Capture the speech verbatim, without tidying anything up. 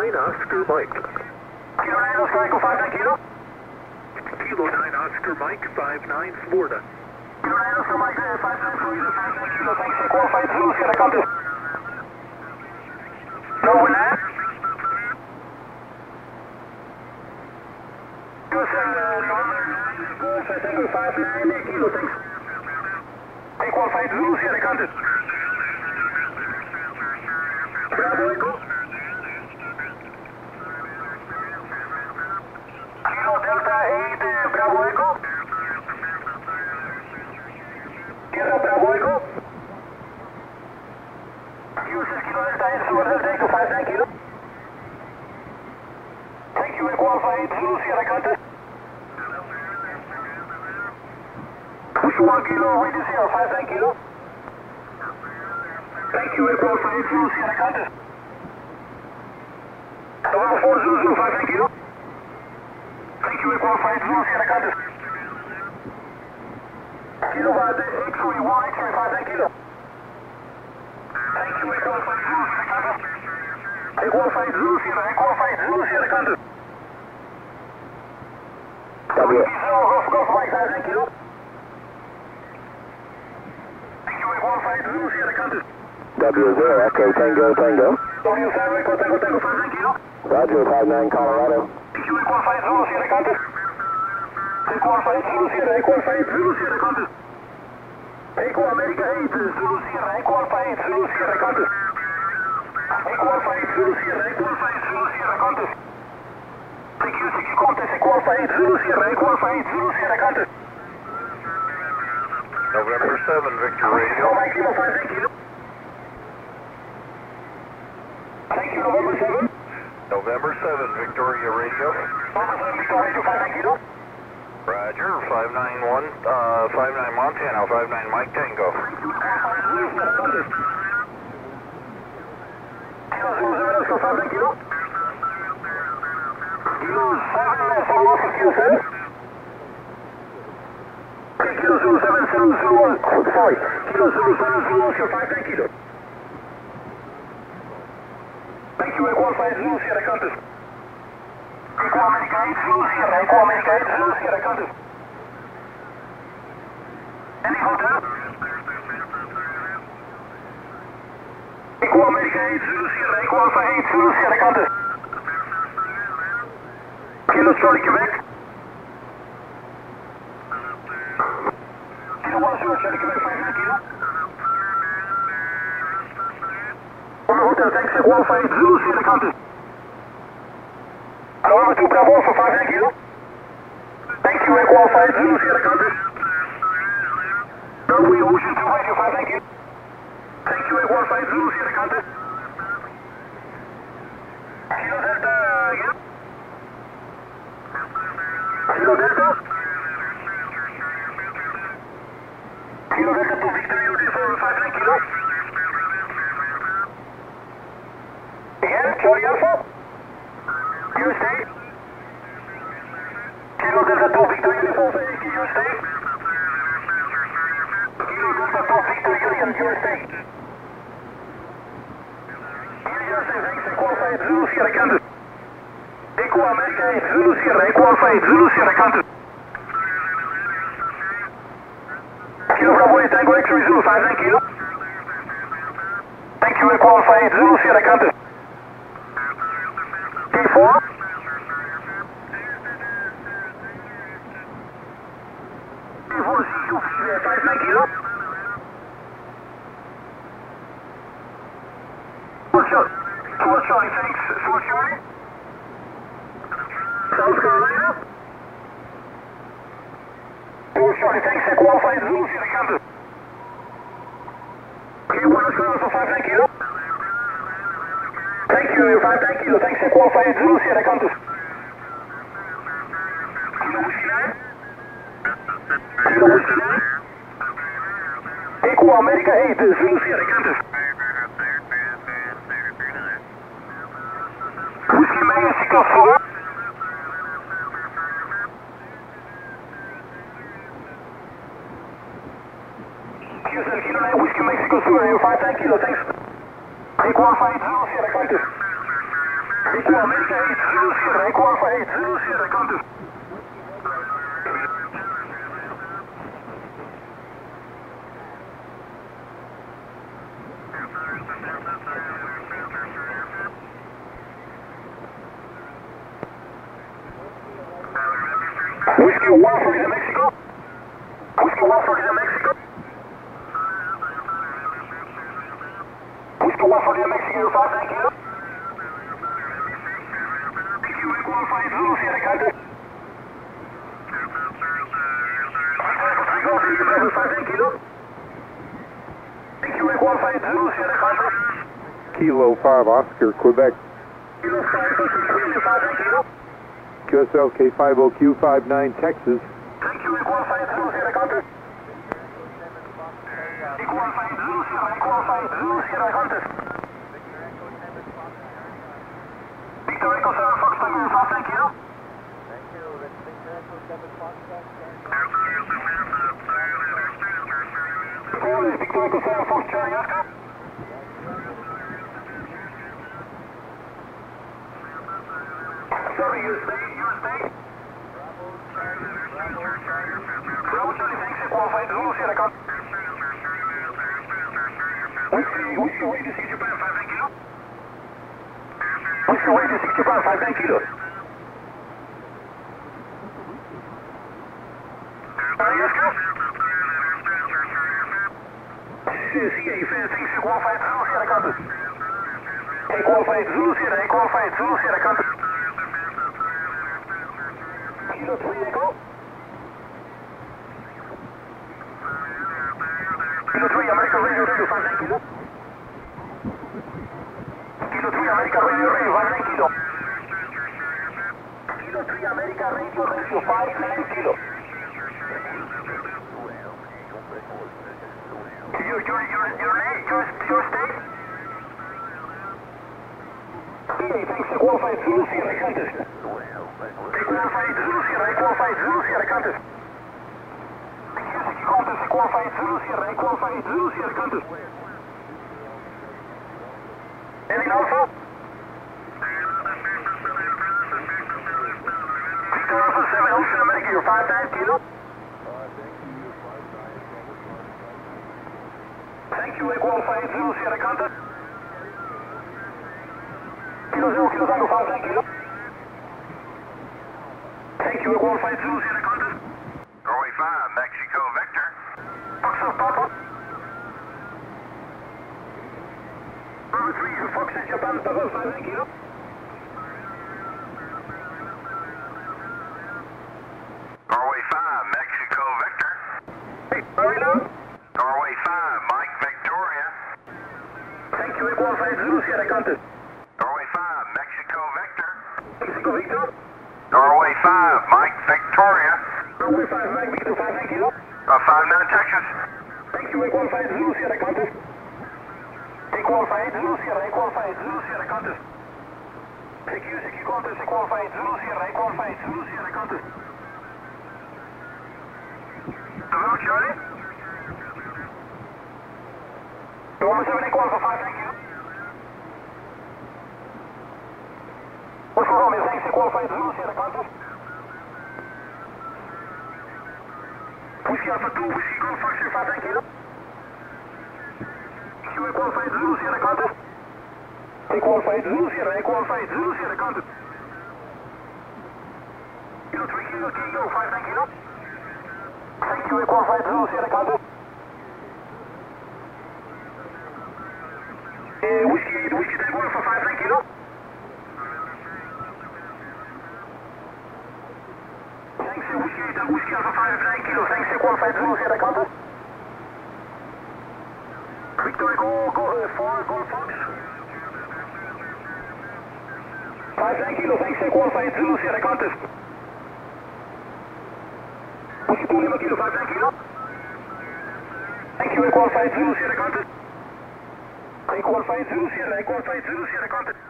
nine Oscar Mike. Kilo nine Oscar Echo five nine Kilo. Kilo nine Oscar Mike, five nine Florida. Kilo nine Oscar Mike, five nine Florida, five nine Kilo. Thanks, Echo five Zulu, Sierra Countess. No one there? U S A, uh, five nine Kilo, thanks. Echo five Zulu, Sierra Countess. Bravo Echo. Kilo Delta eight, uh, Bravo Echo. Sierra Bravo Echo. U S S Kilo Delta eight, Zulu Delta Echo five nine Kilo. Thank you, Echo Alpha eight, Zulu Sierra Countess. Push one Kilo, radio zero five nine Kilo. Thank you, Echo Alpha eight, Zulu Sierra Countess. November four, Zulu Zulu five nine Kilo. Thank you, Echo Alpha eight, Zulu Sierra Countess. Kilo Vade, X-ray one, X-ray five nine Kilo. Thank you, Echo Alpha eight, Zulu Sierra Countess. Echo Alpha eight, Zulu Sierra, Echo Alpha eight, Zulu Sierra Countess. W. Golf, Golf, Mike five nine Kilo. Thank you, Echo Alpha eight, Zulu Sierra Countess. W zero, Echo Tango Tango. W seven, Echo Tango Tango five nine Kilo. Roger, five nine Colorado. Thank you, Echo Alpha eight, Zulu Sierra Countess. Echo Alpha eight, Zulu Sierra, Echo Alpha eight, Zulu Sierra Countess. Echo America eight, Zulu Sierra, Echo Alpha eight, Zulu Sierra Countess. Echo Alpha eight, Zulu Sierra, Echo Alpha eight, Zulu Sierra Countess. Thank you, six Countess, Echo Alpha eight, Zulu Sierra, Echo Alpha eight, Zulu Sierra Countess. November seven, Victor Radio. Mike Lima five nine Kilo. Thank you, November seven. November seven, Victoria Radio. November seven, Victoria Radio five nine Kilo. Roger, five nine one, uh, five nine Montana, five nine Mike Tango. Kilo Zulu Zulu Oscar five nine Kilo. Kilo seven Zulu Oscar Kilo seven. Kilo Zulu seven Zulu Zulu, sorry, Kilo Zulu seven Zulu Oscar five nine Kilo. Thank you, Echo Alpha eight, Zulu Sierra Countess. Echo America eight, Zulu Sierra, Echo America eight, Zulu Sierra Countess. Any hotel? Echo America eight, Zulu Sierra, Echo Alpha eight, Zulu Sierra Countess. Kilo Charlie, Quebec. Kilo one Zulu Charlie, Quebec, five nine Kilo. Hotel, thanks, Echo Alpha eight, Zulu Sierra Countess. November two, Bravo Alpha five nine Kilo. Thank you, Echo Alpha eight, Zulu Sierra Countess. Runway Ocean two, Radio five nine Kilo. Thank you, Echo Alpha eight, Zulu Sierra Countess. Kilo Delta, yeah. Kilo Delta. Kilo Delta two, Victor Uniform five nine Kilo. Again, Charlie Alpha. U S A. Kilo Delta two, Victor Uniform U S A. Kilo Delta two, Victor Union, U S A. U S A, thanks, Echo Alpha eight, Zulu Sierra Countess. Echo America eight, Zulu Sierra, Echo Alpha eight, Zulu Sierra Countess. Kilo Bravo eight, Tango X-ray Zulu five nine Kilo. Thank you, Echo Alpha eight, Zulu Sierra Countess. T four. T four, five nine Kilo. Sword Charlie, Sword Charlie, thanks, Sword Charlie. South Carolina. Sword Charlie, thanks, Echo Alpha eight, Zulu Sierra Countess. K one Oscar Alpha five nine Kilo. Thank you, five nine Kilo, thanks, Echo Alpha eight, Zulu Sierra Countess. Kilo Whiskey nine. Kilo Whiskey nine. Echo America eight, Zulu Sierra Countess. Whiskey Mexico four. Houston, Kilo nine, Whiskey Mexico four, five nine Kilo, thanks. Echo Alpha eight, Zulu Sierra Countess. Echo America eight Zulu Sierra, Echo Alpha eight Zulu Sierra, counter. Whiskey one for the Mexico. Whiskey one for the Mexico. Whiskey one for the Mexico, five, thank you. Thank you, Echo Alpha eight Zulu Sierra, counter. five, thank you. Thank you, Echo Alpha eight Zulu Sierra, counter. Kilo five Oscar, Quebec. Kilo five, five, thank you. Q S L K five O Q five nine, Texas. Thank you, Echo Alpha eight Zulu Sierra, counter. Echo Alpha eight Zulu Sierra, Echo Alpha eight Zulu Sierra, counter. Victor Echo seven Fox Tango five, thank you. Victor Echo seven Fox Charlie Oscar. Sorry, you stay, you stay. Bravo Charlie, thanks, Echo Alpha eight Zulu Sierra, counter. Whiskey, Whiskey, way to six Japan, five, thank you. Whiskey, way to six Japan, five, thank you. Charlie Oscar. C A, thanks, Echo Alpha eight Zulu Sierra, counter. Echo Alpha eight Zulu Sierra, Echo Alpha eight Zulu Sierra, counter. Kilo three Echo. Kilo three American Radio Radio five, thank you. Kilo three American Radio Radio five, nine kilo. Kilo three American Radio Radio five, nine kilo. Your, your, your, your name, your, your state? Okay, thanks, Echo Alpha eight Zulu Sierra, counter. Echo Alpha eight Zulu Sierra, Echo Alpha eight Zulu Sierra, counter. Music counter, Echo Alpha eight Zulu Sierra, Echo Alpha eight Zulu Sierra, counter. Any Alpha? Victor Alpha seven, Ocean America, you're five, nine kilo. Thank you, Echo Alpha eight Zulu Sierra, counter. Kilo zero, Kilo Tango five, nine kilo. Thank you, Echo Alpha eight Zulu Sierra, counter. Norway five, Mexico Victor. Fox of Papa. Number three, Fox is Japan, Papa five, nine kilo. Norway five, Mexico Victor. Hey, hurry now. Norway five, Mike Victoria. Thank you, Echo Alpha eight Zulu Sierra, counter. Norway five, Mexico Victor. Mexico Victor. Norway five, Mike Victoria. Norway five, Mike Victor five, nine kilo. Uh, five nine Texas. Thank you, Echo Alpha eight Zulu Sierra, counter. Echo Alpha eight Zulu Sierra, Echo Alpha eight Zulu Sierra, counter. C Q, C Q counter, Echo Alpha eight Zulu Sierra, Echo Alpha eight Zulu Sierra, counter. Hello, Charlie? Norman seven, Echo Alpha five, thank you. What's wrong, man? Thanks, Echo Alpha eight Zulu Sierra, counter. Whiskey Alpha two, Whiskey Golf Foxtrot five, thank you. Echo Alpha eight Zulu Sierra, counter. Echo Alpha eight Zulu Sierra, Echo Alpha eight Zulu Sierra, counter. Kilo three, Kilo Kilo five, thank you. Thank you, Echo Alpha eight Zulu Sierra, counter. Uh, whiskey eight, Whiskey Tango Alpha five, thank you. Thanks, uh, Whiskey eight, Whiskey Alpha five, nine kilo. Thanks, Echo Alpha eight Zulu Sierra, counter. Victor Echo go, uh, four, Golf Fox. five, nine kilo. Thanks, Echo Alpha eight Zulu Sierra, counter. Whiskey two, Lima Kilo five, nine kilo. Thank you, Echo Alpha eight Zulu Sierra, counter. Echo Alpha eight Zulu Sierra, Echo Alpha eight Zulu Sierra, counter.